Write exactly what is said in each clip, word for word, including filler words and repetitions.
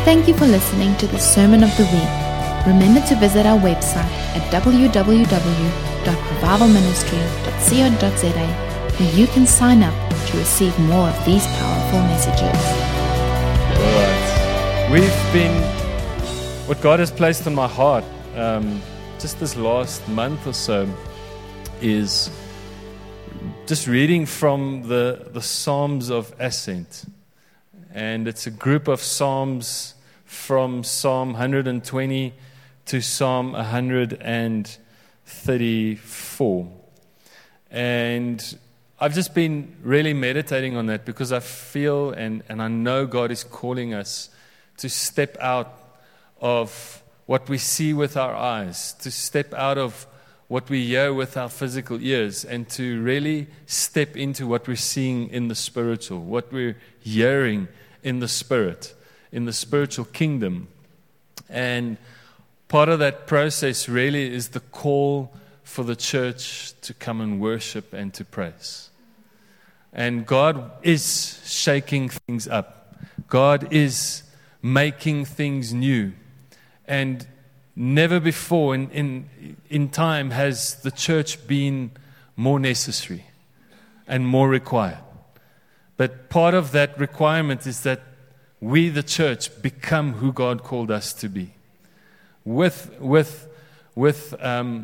Thank you for listening to the Sermon of the Week. Remember to visit our website at w w w dot revival ministry dot co dot z a where you can sign up to receive more of these powerful messages. All right. We've been, what God has placed on my heart um, just this last month or so is just reading from the, the Psalms of Ascent. And it's a group of Psalms from Psalm one hundred twenty to Psalm one hundred thirty-four. And I've just been really meditating on that because I feel and, and I know God is calling us to step out of what we see with our eyes, to step out of what we hear with our physical ears, and to really step into what we're seeing in the spiritual, what we're hearing in the spirit, in the spiritual kingdom. And part of that process really is the call for the church to come and worship and to praise. And God is shaking things up. God is making things new. And never before in, in, in time has the church been more necessary and more required. But part of that requirement is that we, the church, become who God called us to be. With, with, with, um,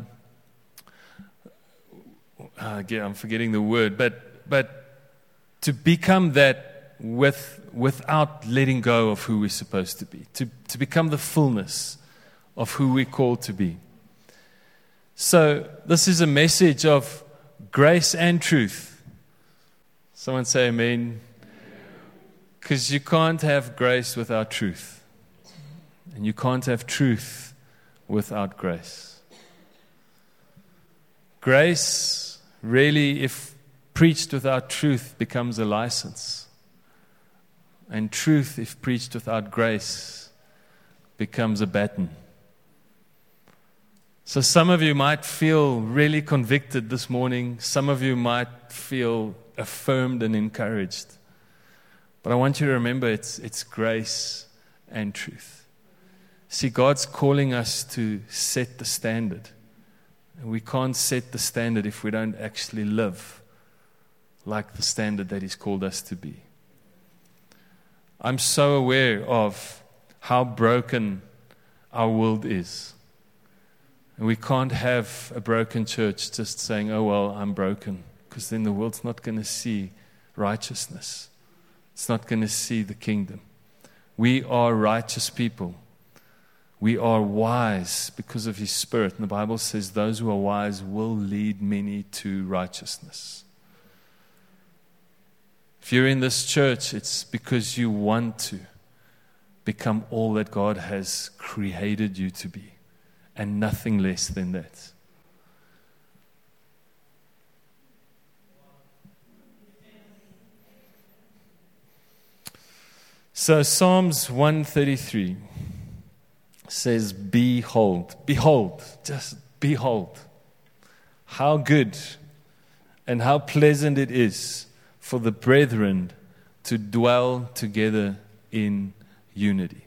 uh, again, I'm forgetting the word, but, but to become that with, without letting go of who we're supposed to be. To, to become the fullness of who we're called to be. So this is a message of grace and truth. Someone say amen. Because you can't have grace without truth. And you can't have truth without grace. Grace, really, if preached without truth, becomes a license. And truth, if preached without grace, becomes a baton. So some of you might feel really convicted this morning. Some of you might feel affirmed and encouraged. But I want you to remember it's, it's grace and truth. See, God's calling us to set the standard. And we can't set the standard if we don't actually live like the standard that He's called us to be. I'm so aware of how broken our world is. And we can't have a broken church just saying, oh, well, I'm broken. Because then the world's not going to see righteousness. It's not going to see the kingdom. We are righteous people. We are wise because of His Spirit. And the Bible says those who are wise will lead many to righteousness. If you're in this church, it's because you want to become all that God has created you to be. And nothing less than that. So Psalms one thirty-three says, behold, behold, just behold, how good and how pleasant it is for the brethren to dwell together in unity.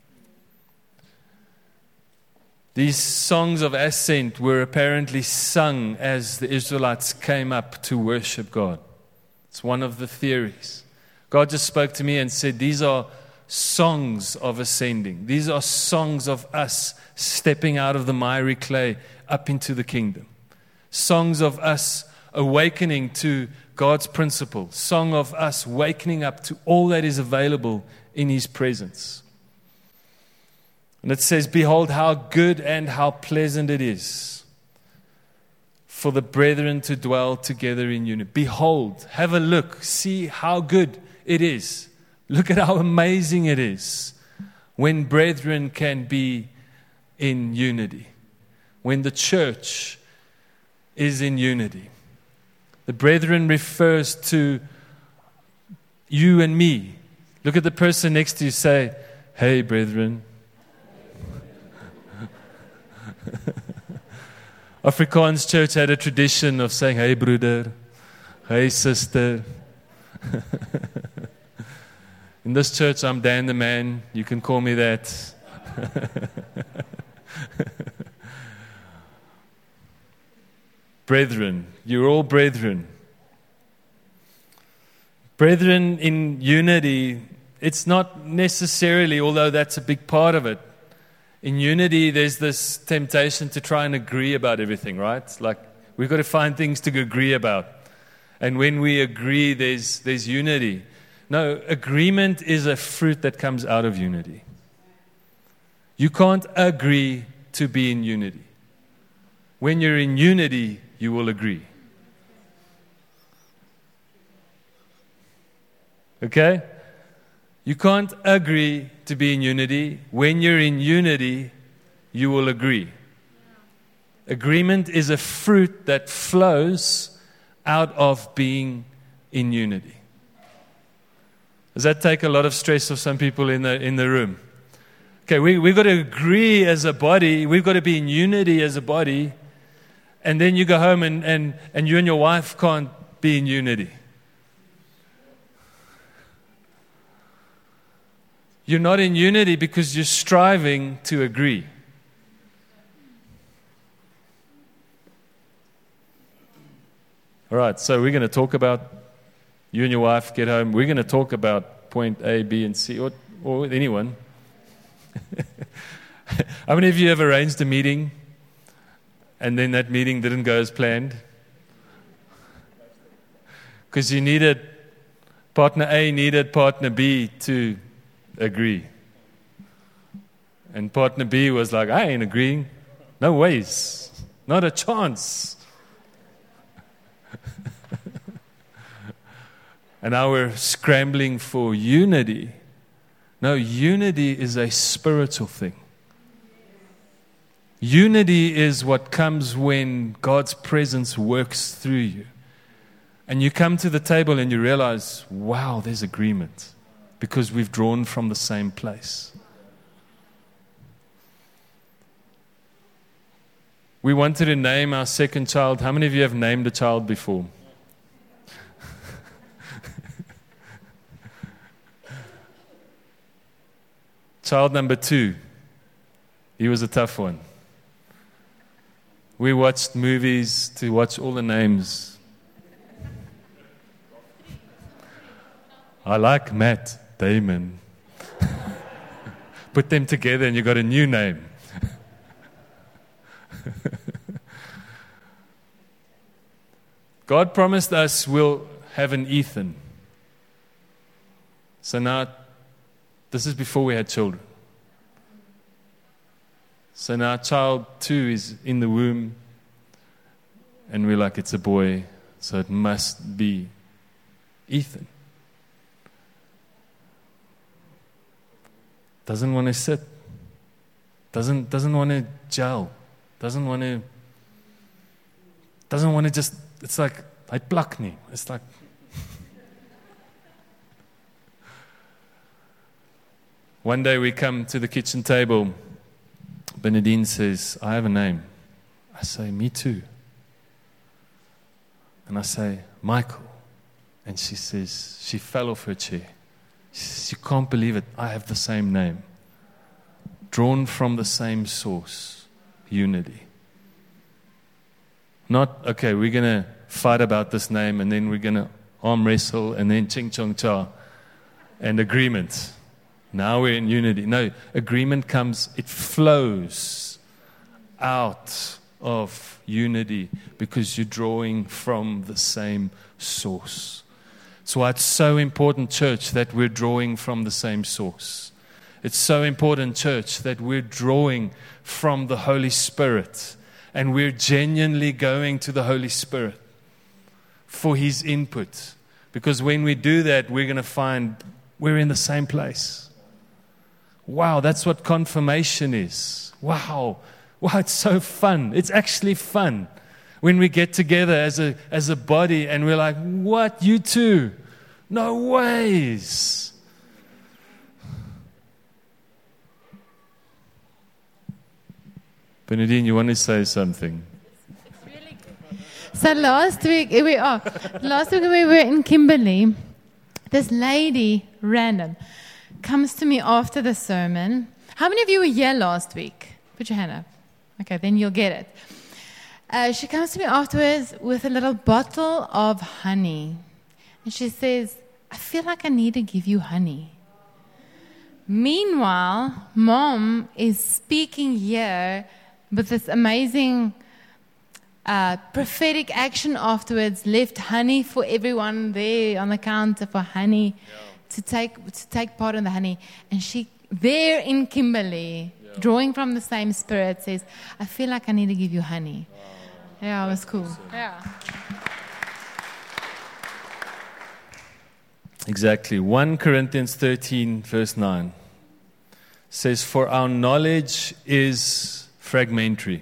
These songs of ascent were apparently sung as the Israelites came up to worship God. It's one of the theories. God just spoke to me and said, these are songs of ascending. These are songs of us stepping out of the miry clay up into the kingdom. Songs of us awakening to God's principle. Song of us wakening up to all that is available in His presence. And it says, behold how good and how pleasant it is for the brethren to dwell together in unity. Behold, have a look, see how good it is. Look at how amazing it is when brethren can be in unity. When the church is in unity. The brethren refers to you and me. Look at the person next to you, say, hey brethren. Afrikaans church had a tradition of saying, hey brother, hey sister. In this church, I'm Dan the Man. You can call me that. Brethren, you're all brethren. Brethren in unity, it's not necessarily, although that's a big part of it. In unity, there's this temptation to try and agree about everything, right? Like, we've got to find things to agree about. And when we agree, there's there's unity. No, agreement is a fruit that comes out of unity. You can't agree to be in unity. When you're in unity, you will agree. Okay? You can't agree to be in unity. When you're in unity, you will agree. Agreement is a fruit that flows out of being in unity. Does that take a lot of stress off some people in the in the room? Okay, we, we've got to agree as a body. We've got to be in unity as a body. And then you go home and, and, and you and your wife can't be in unity. You're not in unity because you're striving to agree. All right, so we're going to talk about, you and your wife get home, we're going to talk about point A, B, and C, or, or anyone. How many of you have arranged a meeting and then that meeting didn't go as planned? Because you needed, partner A needed partner B to agree. And partner B was like, I ain't agreeing. No ways. Not a chance. And now we're scrambling for unity. No, unity is a spiritual thing. Unity is what comes when God's presence works through you. And you come to the table and you realize, wow, there's agreement. Because we've drawn from the same place. We wanted to name our second child. How many of you have named a child before? Child number two, he was a tough one. We watched movies to watch all the names. I like Matt Damon. Put them together and you got a new name. God promised us we'll have an Ethan. So now, this is before we had children. So now child two is in the womb. And we're like, it's a boy, so it must be Ethan. Doesn't want to sit. Doesn't doesn't want to gel. Doesn't want to doesn't want to just, it's like, I pluck me. It's like one day we come to the kitchen table. Bernadine says, I have a name. I say, me too. And I say, Michael. And she says, she fell off her chair. She says, you can't believe it. I have the same name. Drawn from the same source. Unity. Not, okay, we're going to fight about this name and then we're going to arm wrestle and then ching chong cha and agreement. Now we're in unity. No, agreement comes, it flows out of unity because you're drawing from the same source. That's why it's so important, church, that we're drawing from the same source. It's so important, church, that we're drawing from the Holy Spirit and we're genuinely going to the Holy Spirit for His input. Because when we do that, we're going to find we're in the same place. Wow, that's what confirmation is. Wow. Wow, it's so fun. It's actually fun when we get together as a as a body and we're like, what, you too? No ways. Bernadine, you want to say something? So last week, we are. Last week we were in Kimberley. this lady, random, comes to me after the sermon. How many of you were here last week? Put your hand up. Okay, then you'll get it. Uh, she comes to me afterwards with a little bottle of honey. And she says, I feel like I need to give you honey. Meanwhile, Mom is speaking here with this amazing uh, prophetic action afterwards, left honey for everyone there on the counter for honey yeah. to take to take part in the honey. And she, there in Kimberley, yeah. drawing from the same spirit, says, I feel like I need to give you honey. Wow. Yeah, it was cool. Awesome. Yeah. Exactly. First Corinthians thirteen, verse nine says, for our knowledge is fragmentary.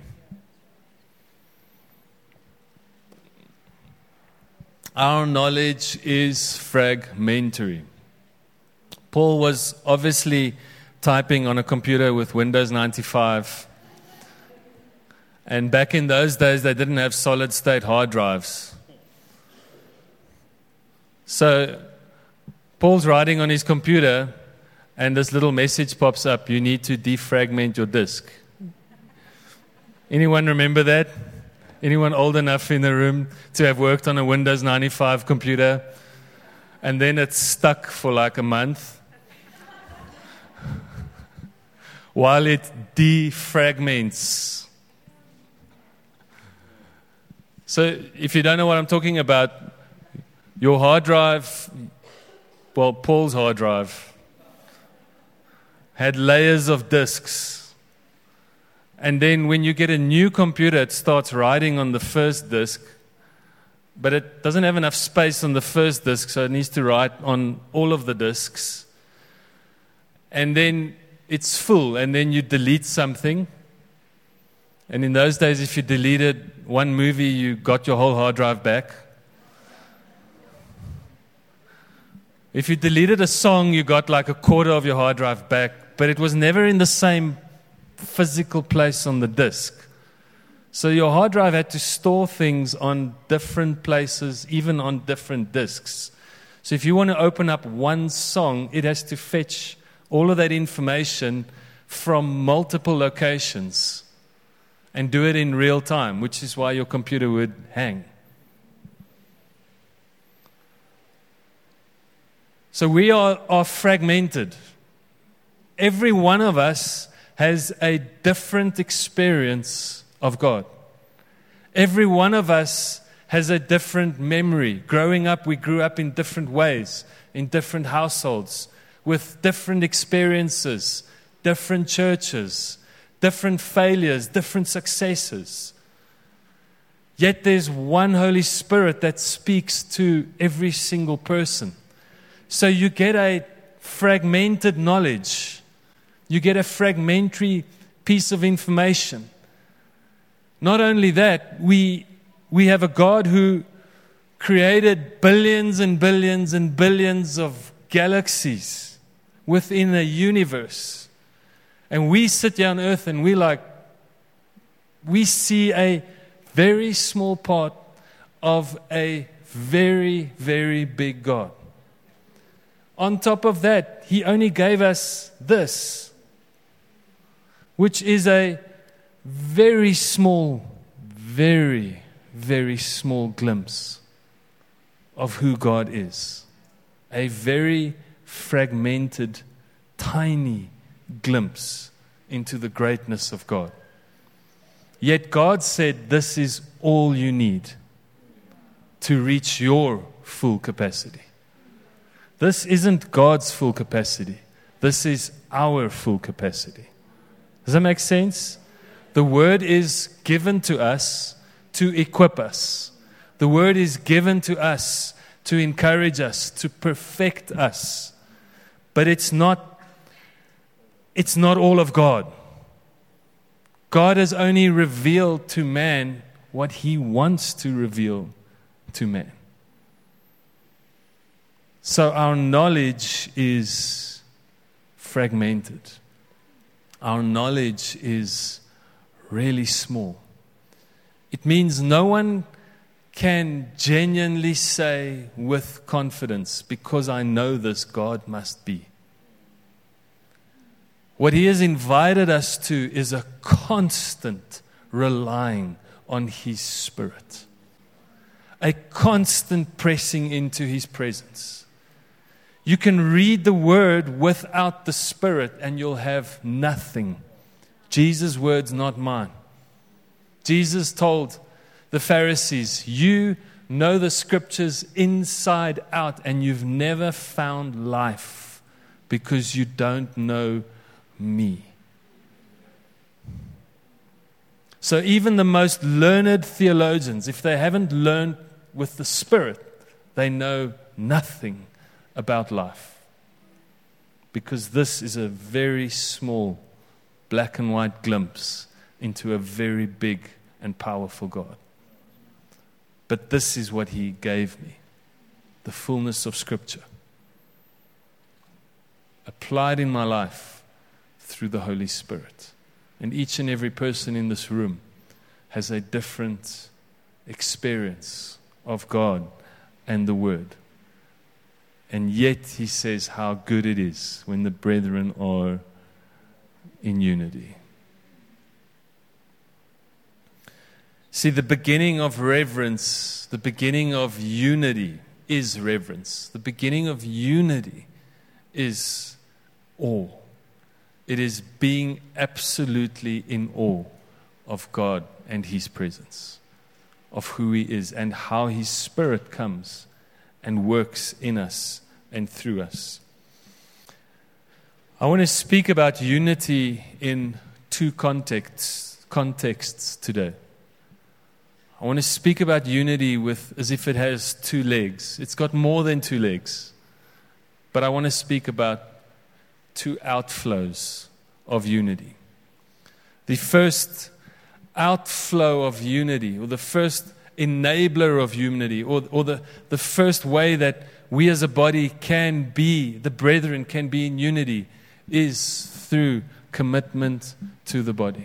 Our knowledge is fragmentary. Paul was obviously typing on a computer with Windows ninety-five. And back in those days, they didn't have solid-state hard drives. So Paul's writing on his computer, and this little message pops up, you need to defragment your disk. Anyone remember that? Anyone old enough in the room to have worked on a Windows ninety-five computer? And then it's stuck for like a month while it defragments. So if you don't know what I'm talking about, your hard drive, well, Paul's hard drive had layers of disks. And then when you get a new computer, it starts writing on the first disk, but it doesn't have enough space on the first disk, so it needs to write on all of the disks. And then it's full, and then you delete something. And in those days, if you deleted one movie, you got your whole hard drive back. If you deleted a song, you got like a quarter of your hard drive back, but it was never in the same physical place on the disk. So your hard drive had to store things on different places, even on different disks. So if you want to open up one song, it has to fetch all of that information from multiple locations and do it in real time, which is why your computer would hang. So we are, are fragmented. Every one of us has a different experience of God. Every one of us has a different memory. Growing up, we grew up in different ways, in different households, with different experiences, different churches, different failures, different successes. Yet there's one Holy Spirit that speaks to every single person. So you get a fragmented knowledge. You get a fragmentary piece of information. Not only that, we we have a God who created billions and billions and billions of galaxies within a universe. And we sit here on earth and we like, we see a very small part of a very, very big God. On top of that, He only gave us this, which is a very small, very, very small glimpse of who God is. A very fragmented, tiny glimpse into the greatness of God. Yet God said, this is all you need to reach your full capacity. This isn't God's full capacity. This is our full capacity. Does that make sense? The word is given to us to equip us. The word is given to us to encourage us, to perfect us. But it's not, it's not all of God. God has only revealed to man what He wants to reveal to man. So our knowledge is fragmented. Our knowledge is really small. It means no one can genuinely say with confidence, because I know this, God must be. What He has invited us to is a constant relying on His Spirit. A constant pressing into His presence. You can read the Word without the Spirit and you'll have nothing. Jesus' words, not mine. Jesus told the Pharisees, you know the Scriptures inside out and you've never found life because you don't know me. So even the most learned theologians, if they haven't learned with the Spirit, they know nothing about life. Because this is a very small black and white glimpse into a very big and powerful God. But this is what He gave me, the fullness of Scripture, applied in my life through the Holy Spirit. And each and every person in this room has a different experience of God and the Word. And yet He says how good it is when the brethren are in unity. See, the beginning of reverence, the beginning of unity is reverence. The beginning of unity is awe. It is being absolutely in awe of God and His presence, of who He is and how His Spirit comes and works in us and through us. I want to speak about unity in two contexts, contexts today. I want to speak about unity with as if it has two legs. It's got more than two legs. But I want to speak about two outflows of unity. The first outflow of unity, or the first enabler of unity, or, or the, the first way that we as a body can be, the brethren can be in unity, is through commitment to the body.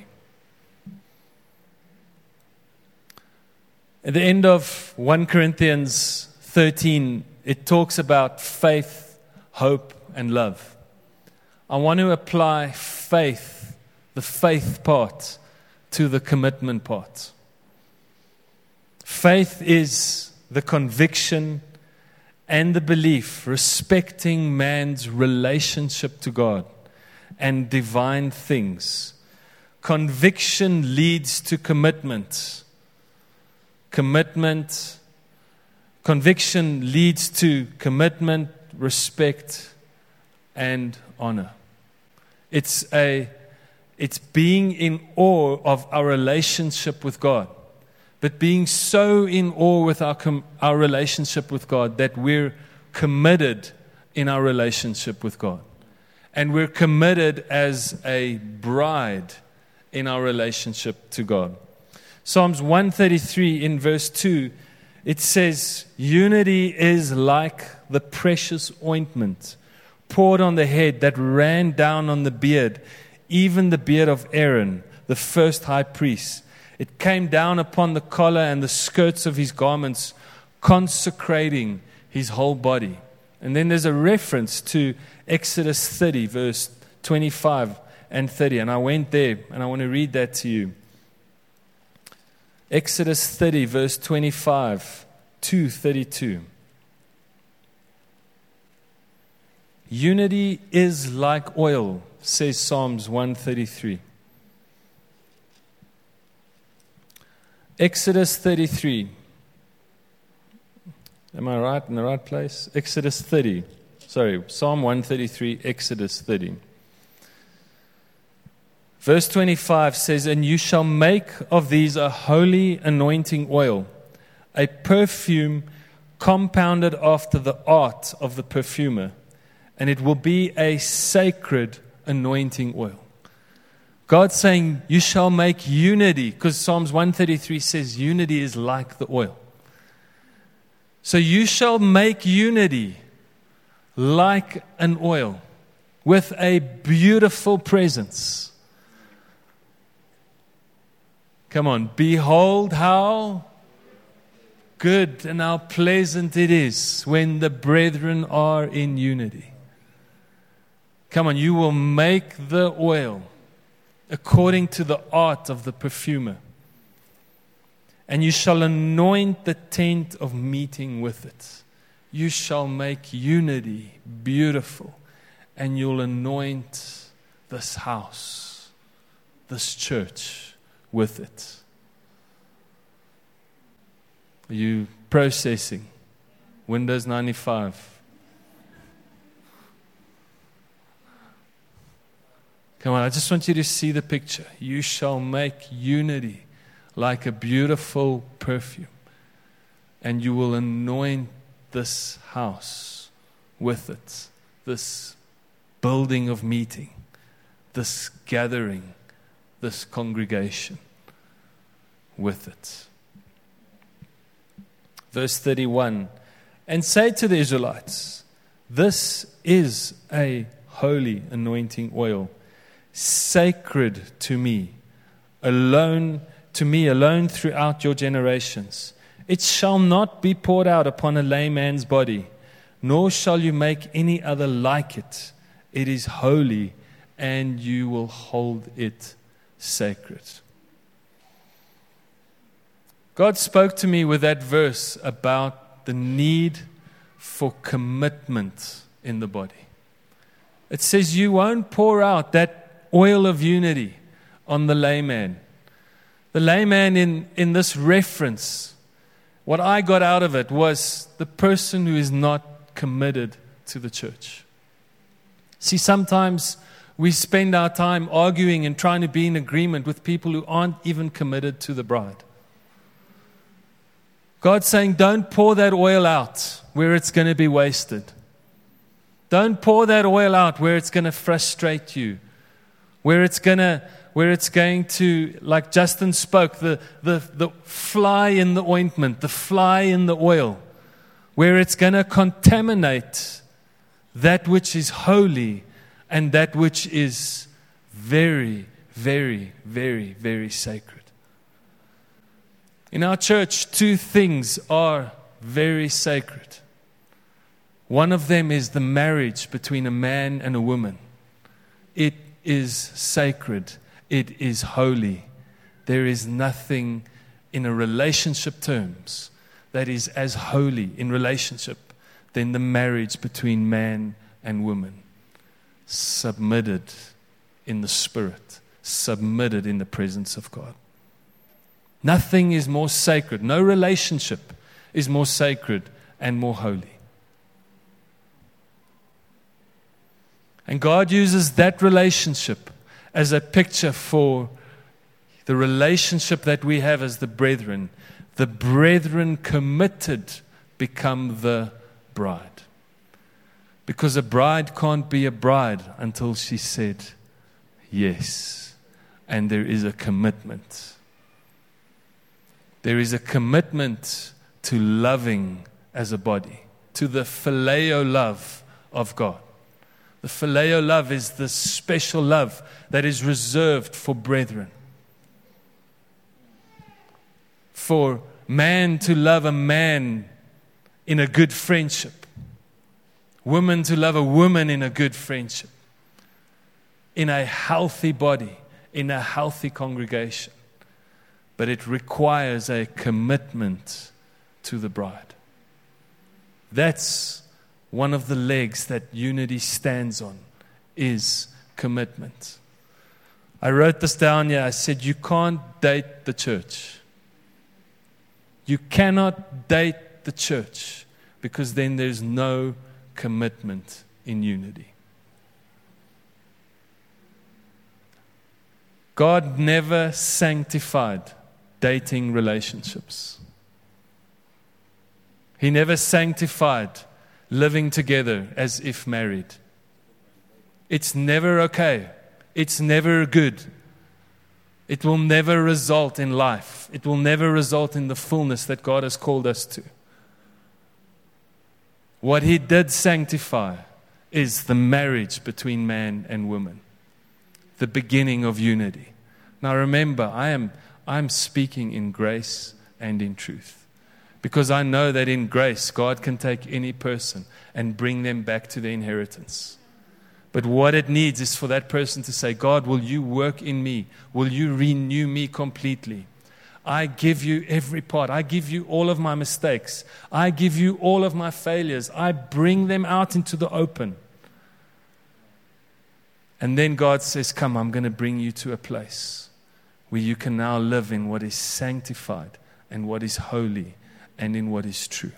At the end of First Corinthians thirteen, it talks about faith, hope, and love. I want to apply faith, the faith part, to the commitment part. Faith is the conviction and the belief respecting man's relationship to God and divine things. Conviction leads to commitment. Commitment, conviction leads to commitment, respect, and honor. It's a, it's being in awe of our relationship with God, but being so in awe with our com, our relationship with God that we're committed in our relationship with God, and we're committed as a bride in our relationship to God. Psalms one thirty-three in verse two, it says, unity is like the precious ointment poured on the head that ran down on the beard, even the beard of Aaron, the first high priest. It came down upon the collar and the skirts of his garments, consecrating his whole body. And then there's a reference to Exodus thirty, verse twenty-five and thirty. And I went there, and I want to read that to you. Exodus thirty, verse twenty-five to thirty-two. Unity is like oil, says Psalms one thirty-three. Exodus thirty-three. Am I right in the right place? Exodus thirty. Sorry, Psalm one thirty-three, Exodus thirty. Verse twenty-five says, and you shall make of these a holy anointing oil, a perfume compounded after the art of the perfumer, and it will be a sacred anointing oil. God's saying, you shall make unity, because Psalms one thirty-three says unity is like the oil. So you shall make unity like an oil with a beautiful presence. Come on, behold how good and how pleasant it is when the brethren are in unity. Come on, you will make the oil according to the art of the perfumer. And you shall anoint the tent of meeting with it. You shall make unity beautiful. And you'll anoint this house, this church with it. Are you processing? Windows ninety-five. Come on, I just want you to see the picture. You shall make unity like a beautiful perfume, and you will anoint this house with it, this building of meeting, this gathering, this congregation with it. Verse thirty-one, and say to the Israelites, this is a holy anointing oil, sacred to me, alone to me alone throughout your generations. It shall not be poured out upon a lame man's body, nor shall you make any other like it. It is holy, and you will hold it sacred. God spoke to me with that verse about the need for commitment in the body. It says you won't pour out that oil of unity on the layman. The layman in, in this reference, what I got out of it was the person who is not committed to the church. See, sometimes we spend our time arguing and trying to be in agreement with people who aren't even committed to the bride. God's saying, don't pour that oil out where it's going to be wasted. Don't pour that oil out where it's going to frustrate you, where it's going to, where it's going to, like Justin spoke, the, the, the fly in the ointment, the fly in the oil, where it's going to contaminate that which is holy and that which is very, very, very, very sacred. In our church, two things are very sacred. One of them is the marriage between a man and a woman. It is sacred. It is holy. There is nothing in a relationship terms that is as holy in relationship than the marriage between man and woman. Submitted in the Spirit. Submitted in the presence of God. Nothing is more sacred. No relationship is more sacred and more holy. And God uses that relationship as a picture for the relationship that we have as the brethren. The brethren committed become the bride. Because a bride can't be a bride until she said yes. And there is a commitment. There is a commitment to loving as a body, to the phileo love of God. The phileo love is the special love that is reserved for brethren. For man to love a man in a good friendship. Woman to love a woman in a good friendship. In a healthy body, in a healthy congregation. But it requires a commitment to the bride. That's one of the legs that unity stands on, is commitment. I wrote this down here. I said, you can't date the church. You cannot date the church because then there's no commitment in unity. God never sanctified dating relationships. He never sanctified living together as if married. It's never okay. It's never good. It will never result in life. It will never result in the fullness that God has called us to. What He did sanctify is the marriage between man and woman. The beginning of unity. Now remember, I am I'm speaking in grace and in truth. Because I know that in grace, God can take any person and bring them back to their inheritance. But what it needs is for that person to say, God, will you work in me? Will you renew me completely? I give you every part. I give you all of my mistakes. I give you all of my failures. I bring them out into the open. And then God says, come, I'm going to bring you to a place where you can now live in what is sanctified and what is holy and in what is true.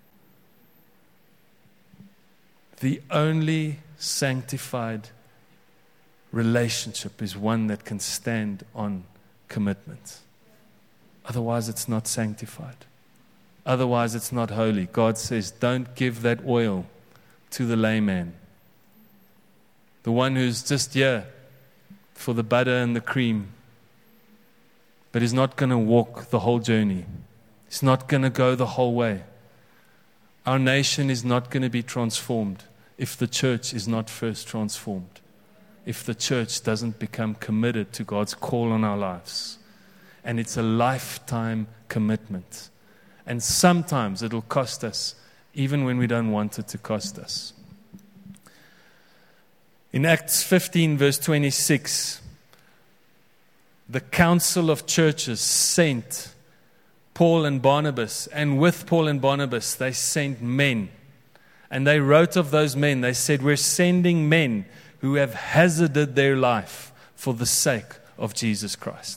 The only sanctified relationship is one that can stand on commitment. Otherwise, it's not sanctified. Otherwise, it's not holy. God says, don't give that oil to the layman. The one who's just here for the butter and the cream, but is not going to walk the whole journey. He's not going to go the whole way. Our nation is not going to be transformed if the church is not first transformed. If the church doesn't become committed to God's call on our lives. And it's a lifetime commitment. And sometimes it'll cost us, even when we don't want it to cost us. In Acts fifteen, verse twenty-six, the council of churches sent Paul and Barnabas, and with Paul and Barnabas, they sent men. And they wrote of those men, they said, we're sending men who have hazarded their life for the sake of Jesus Christ.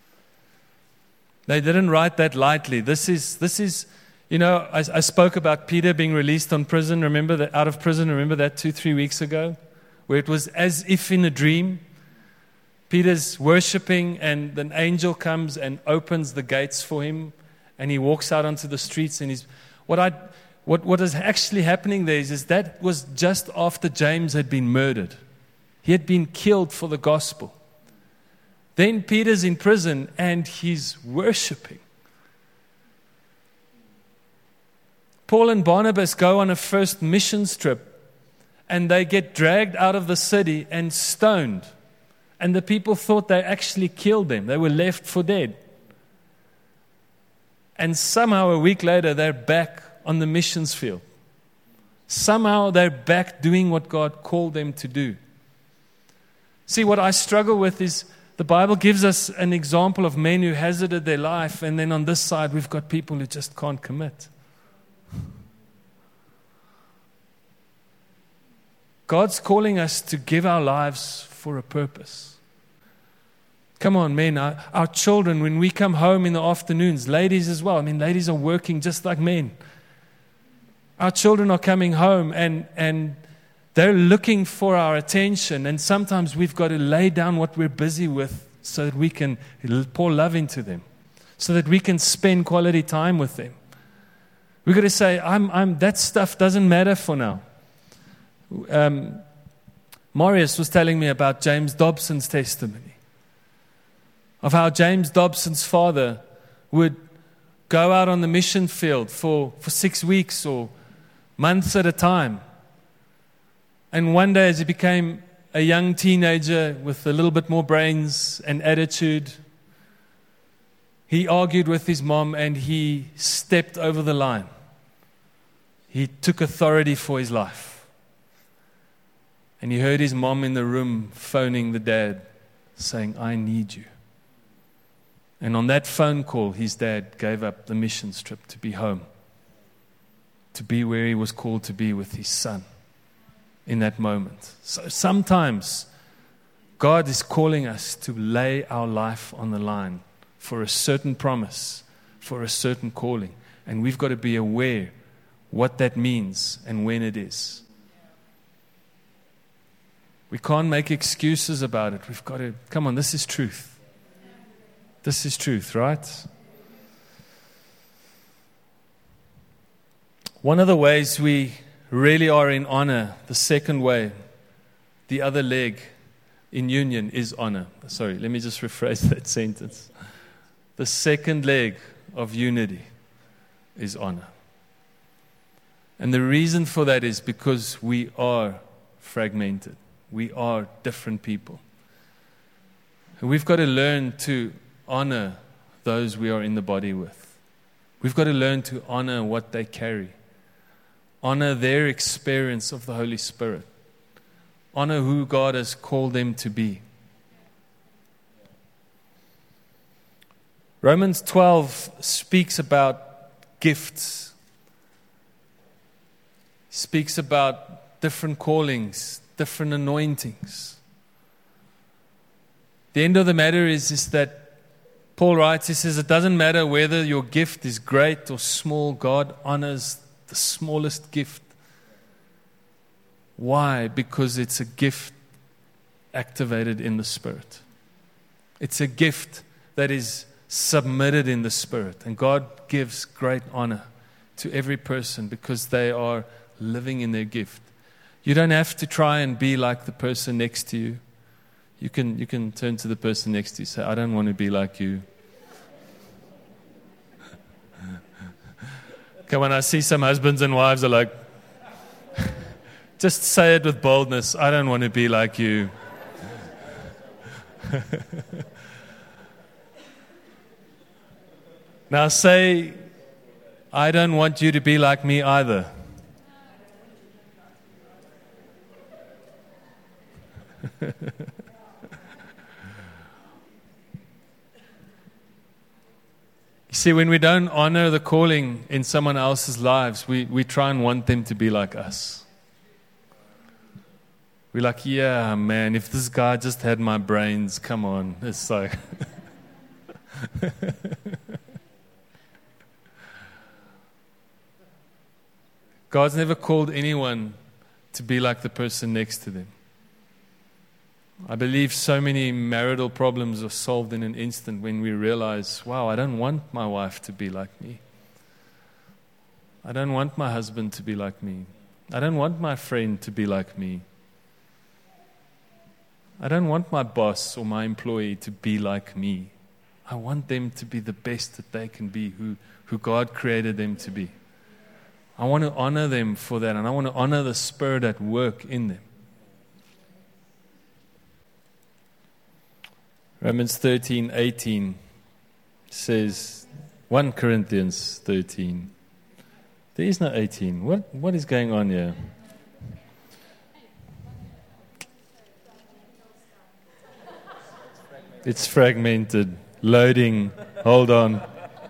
They didn't write that lightly. This is, this is, you know, I, I spoke about Peter being released on prison. Remember that, out of prison, remember that two, three weeks ago? Where it was as if in a dream. Peter's worshiping and an angel comes and opens the gates for him. And he walks out onto the streets. And he's, what I, what, what is actually happening there is, is that was just after James had been murdered. He had been killed for the gospel. Then Peter's in prison and he's worshiping. Paul and Barnabas go on a first missions trip and they get dragged out of the city and stoned. And the people thought they actually killed them. They were left for dead. And somehow a week later they're back on the missions field. Somehow they're back doing what God called them to do. See, what I struggle with is the Bible gives us an example of men who hazarded their life, and then on this side we've got people who just can't commit. God's calling us to give our lives for a purpose. Come on, men, our, our children, when we come home in the afternoons, ladies as well, I mean, ladies are working just like men. Our children are coming home and, and they're looking for our attention, and sometimes we've got to lay down what we're busy with so that we can pour love into them, so that we can spend quality time with them. We've got to say, I'm, I'm, that stuff doesn't matter for now. Um, Marius was telling me about James Dobson's testimony, of how James Dobson's father would go out on the mission field for, for six weeks or months at a time. And one day, as he became a young teenager with a little bit more brains and attitude, he argued with his mom and he stepped over the line. He took authority for his life. And he heard his mom in the room phoning the dad, saying, I need you. And on that phone call, his dad gave up the missions trip to be home, to be where he was called to be with his son in that moment. So sometimes God is calling us to lay our life on the line for a certain promise, for a certain calling. And we've got to be aware what that means and when it is. We can't make excuses about it. We've got to, come on, this is truth. This is truth, right? One of the ways we really are in honor, the second way, the other leg in union is honor. Sorry, let me just rephrase that sentence. The second leg of unity is honor. And the reason for that is because we are fragmented. We are different people. And we've got to learn to honor those we are in the body with. We've got to learn to honor what they carry. Honor their experience of the Holy Spirit. Honor who God has called them to be. Romans twelve speaks about gifts. Speaks about different callings, different anointings. The end of the matter is, is that Paul writes, he says, it doesn't matter whether your gift is great or small, God honors the smallest gift. Why? Because it's a gift activated in the Spirit. It's a gift that is submitted in the Spirit. And God gives great honor to every person because they are living in their gift. You don't have to try and be like the person next to you. You can, you can turn to the person next to you and say, I don't want to be like you. Okay, when I see some husbands and wives are like, just say it with boldness, I don't want to be like you. Now say, I don't want you to be like me either. You see, when we don't honor the calling in someone else's lives, we, we try and want them to be like us. We're like, yeah, man, if this guy just had my brains, come on. It's like... God's never called anyone to be like the person next to them. I believe so many marital problems are solved in an instant when we realize, wow, I don't want my wife to be like me. I don't want my husband to be like me. I don't want my friend to be like me. I don't want my boss or my employee to be like me. I want them to be the best that they can be, who, who God created them to be. I want to honor them for that, and I want to honor the Spirit at work in them. Romans thirteen eighteen says, First Corinthians thirteen. There is no eighteen. What what is going on here? It's fragmented. Loading. Hold on.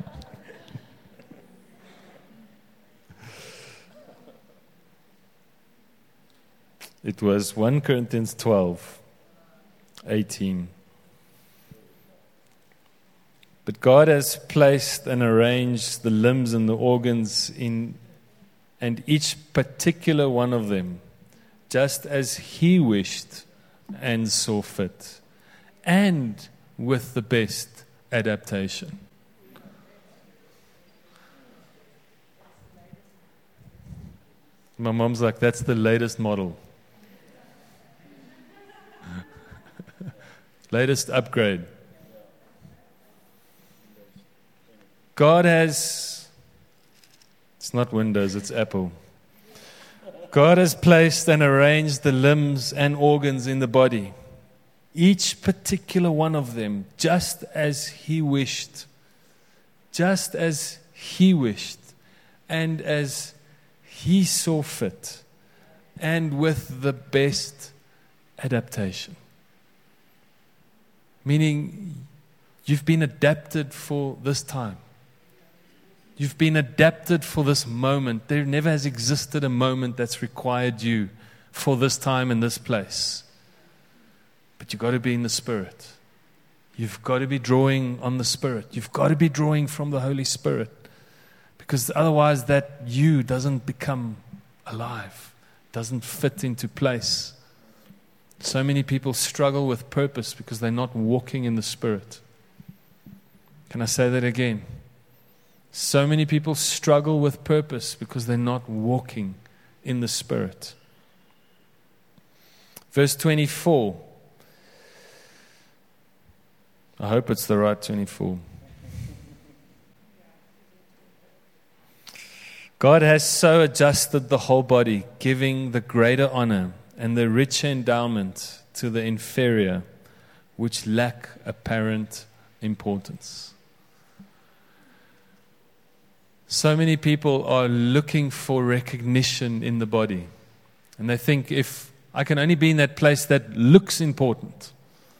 It was First Corinthians twelve eighteen. But God has placed and arranged the limbs and the organs in, and each particular one of them, just as He wished and saw fit, and with the best adaptation. My mom's like, that's the latest model. Latest upgrade. God has, it's not Windows, it's Apple. God has placed and arranged the limbs and organs in the body, each particular one of them, just as He wished, just as He wished, and as He saw fit, and with the best adaptation. Meaning, you've been adapted for this time. You've been adapted for this moment. There never has existed a moment that's required you for this time and this place. But you've got to be in the Spirit. You've got to be drawing on the Spirit. You've got to be drawing from the Holy Spirit. Because otherwise that you doesn't become alive. Doesn't fit into place. So many people struggle with purpose because they're not walking in the Spirit. Can I say that again? So many people struggle with purpose because they're not walking in the Spirit. Verse twenty-four. I hope it's the right twenty-four. God has so adjusted the whole body, giving the greater honor and the richer endowment to the inferior, which lack apparent importance. So many people are looking for recognition in the body. And they think, if I can only be in that place that looks important,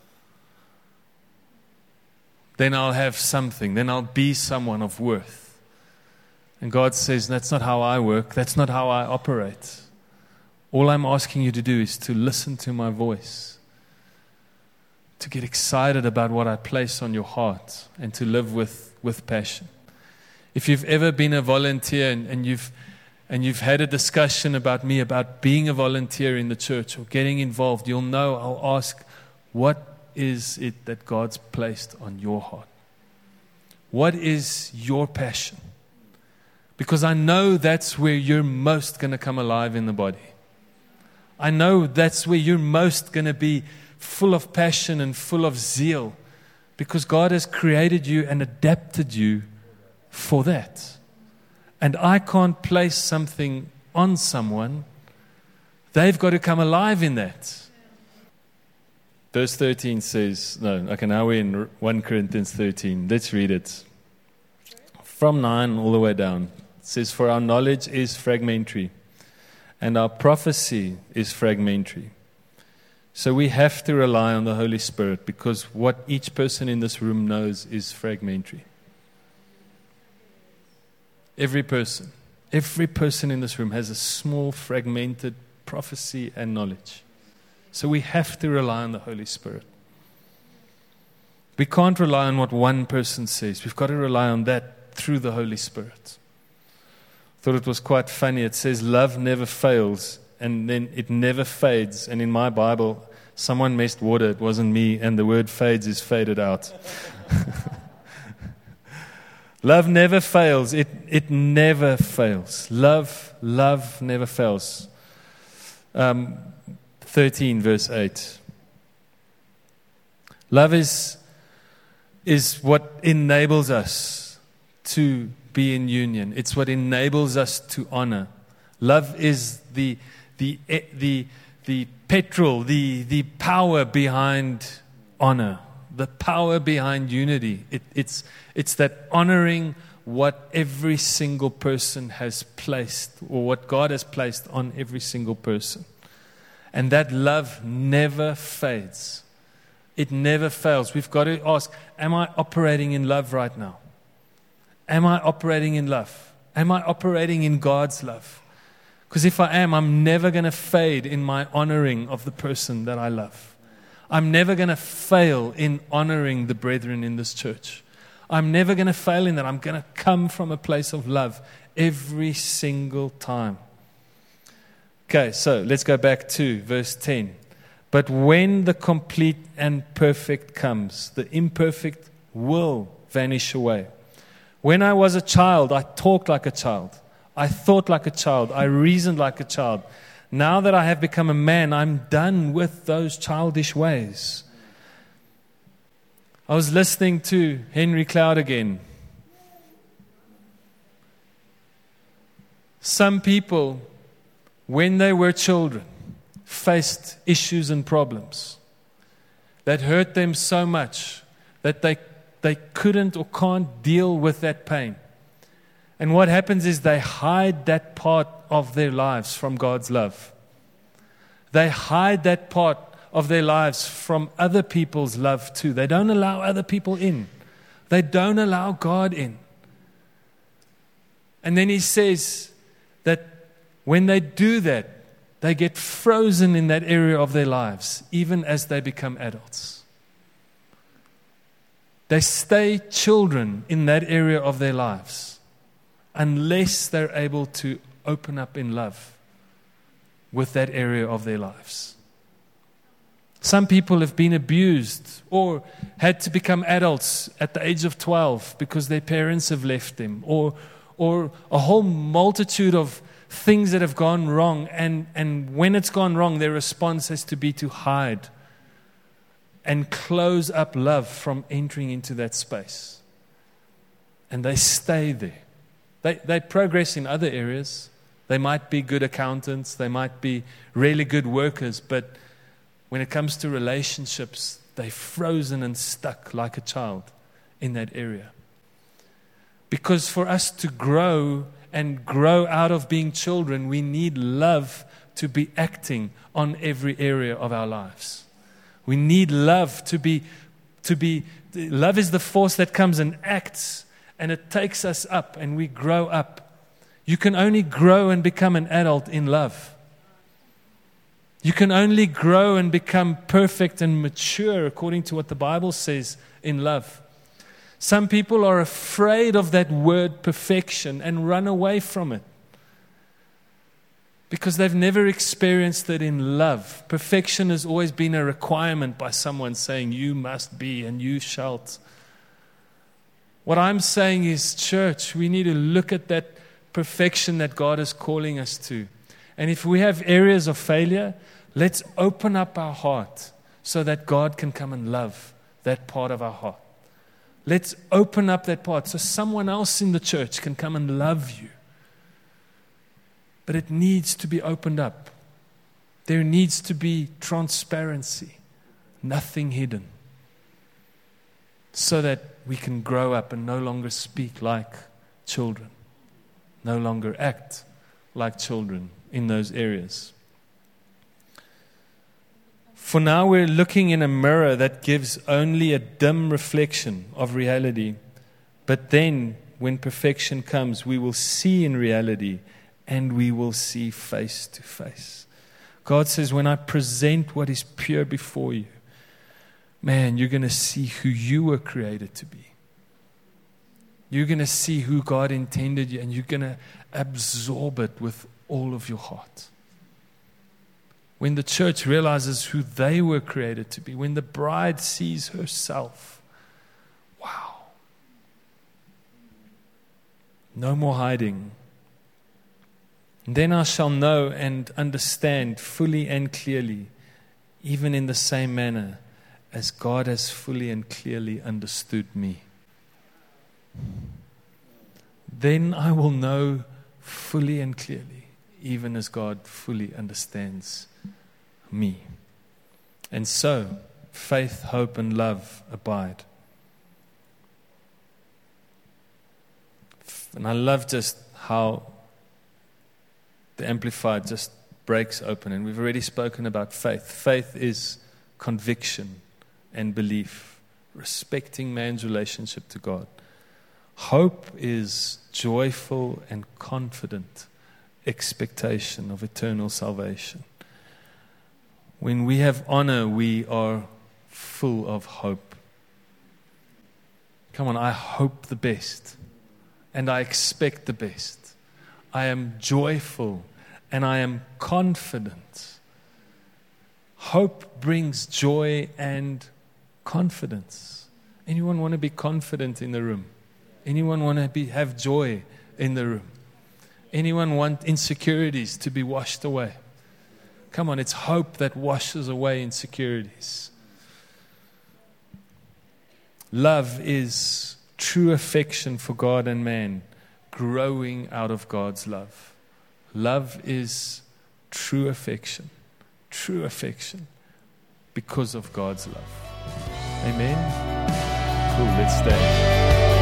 then I'll have something. Then I'll be someone of worth. And God says, that's not how I work. That's not how I operate. All I'm asking you to do is to listen to my voice, to get excited about what I place on your heart, and to live with, with passion. If you've ever been a volunteer and, and you've and you've had a discussion about me, about being a volunteer in the church or getting involved, you'll know I'll ask, what is it that God's placed on your heart? What is your passion? Because I know that's where you're most going to come alive in the body. I know that's where you're most going to be full of passion and full of zeal, because God has created you and adapted you for that. And I can't place something on someone. They've got to come alive in that. Verse thirteen says, no, okay, now we're in First Corinthians thirteen. Let's read it. From nine all the way down. It says, for our knowledge is fragmentary, and our prophecy is fragmentary. So we have to rely on the Holy Spirit, because what each person in this room knows is fragmentary. Every person, every person in this room has a small fragmented prophecy and knowledge. So we have to rely on the Holy Spirit. We can't rely on what one person says. We've got to rely on that through the Holy Spirit. I thought it was quite funny. It says love never fails, and then it never fades. And in my Bible, someone messed water. It wasn't me, and the word fades is faded out. Love never fails. It it never fails. Love, love never fails. Um, thirteen, verse eight. Love is, is what enables us to be in union. It's what enables us to honor. Love is the the the the petrol, the the power behind honor. The power behind unity. It, it's, it's that honoring what every single person has placed, or what God has placed on every single person. And that love never fades. It never fails. We've got to ask, am I operating in love right now? Am I operating in love? Am I operating in God's love? Because if I am, I'm never going to fade in my honoring of the person that I love. I'm never going to fail in honoring the brethren in this church. I'm never going to fail in that. I'm going to come from a place of love every single time. Okay, so let's go back to verse ten. But when the complete and perfect comes, the imperfect will vanish away. When I was a child, I talked like a child. I thought like a child. I reasoned like a child. Now that I have become a man, I'm done with those childish ways. I was listening to Henry Cloud again. Some people, when they were children, faced issues and problems that hurt them so much that they, they couldn't or can't deal with that pain. And what happens is they hide that part of their lives from God's love. They hide that part of their lives from other people's love too. They don't allow other people in. They don't allow God in. And then he says that when they do that, they get frozen in that area of their lives, even as they become adults. They stay children in that area of their lives unless they're able to open up in love with that area of their lives. Some people have been abused or had to become adults at the age of twelve because their parents have left them, or or a whole multitude of things that have gone wrong, and, and when it's gone wrong, their response has to be to hide and close up love from entering into that space. And they stay there. They, they progress in other areas. They might be good accountants. They might be really good workers. But when it comes to relationships, they're frozen and stuck like a child in that area. Because for us to grow and grow out of being children, we need love to be acting on every area of our lives. We need love to be, to be, love is the force that comes and acts, and it takes us up and we grow up. You can only grow and become an adult in love. You can only grow and become perfect and mature according to what the Bible says in love. Some people are afraid of that word perfection and run away from it because they've never experienced it in love. Perfection has always been a requirement by someone saying, you must be and you shalt. What I'm saying is, church, we need to look at that perfection that God is calling us to. And if we have areas of failure, let's open up our heart so that God can come and love that part of our heart. Let's open up that part so someone else in the church can come and love you. But it needs to be opened up. There needs to be transparency, nothing hidden, so that we can grow up and no longer speak like children, no longer act like children in those areas. For now, we're looking in a mirror that gives only a dim reflection of reality. But then, when perfection comes, we will see in reality and we will see face to face. God says, when I present what is pure before you, man, you're going to see who you were created to be. You're going to see who God intended you, and you're going to absorb it with all of your heart. When the church realizes who they were created to be, when the bride sees herself, wow. No more hiding. And then I shall know and understand fully and clearly, even in the same manner as God has fully and clearly understood me. Then I will know fully and clearly, even as God fully understands me. And so, faith, hope, and love abide. And I love just how the Amplified just breaks open. And we've already spoken about faith. Faith is conviction and belief, respecting man's relationship to God. Hope is joyful and confident expectation of eternal salvation. When we have honor, we are full of hope. Come on, I hope the best, and I expect the best. I am joyful, and I am confident. Hope brings joy and confidence. Anyone want to be confident in the room? Anyone want to be have joy in the room? Anyone want insecurities to be washed away? Come on, it's hope that washes away insecurities. Love is true affection for God and man, growing out of God's love. Love is true affection, true affection because of God's love. Amen? Cool, let's stay.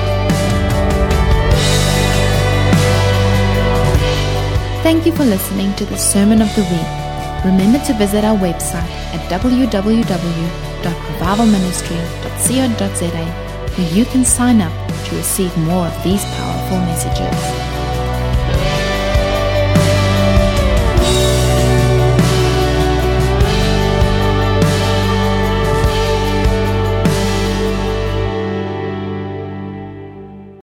Thank you for listening to the Sermon of the Week. Remember to visit our website at w w w dot revival ministry dot co dot z a, where you can sign up to receive more of these powerful messages.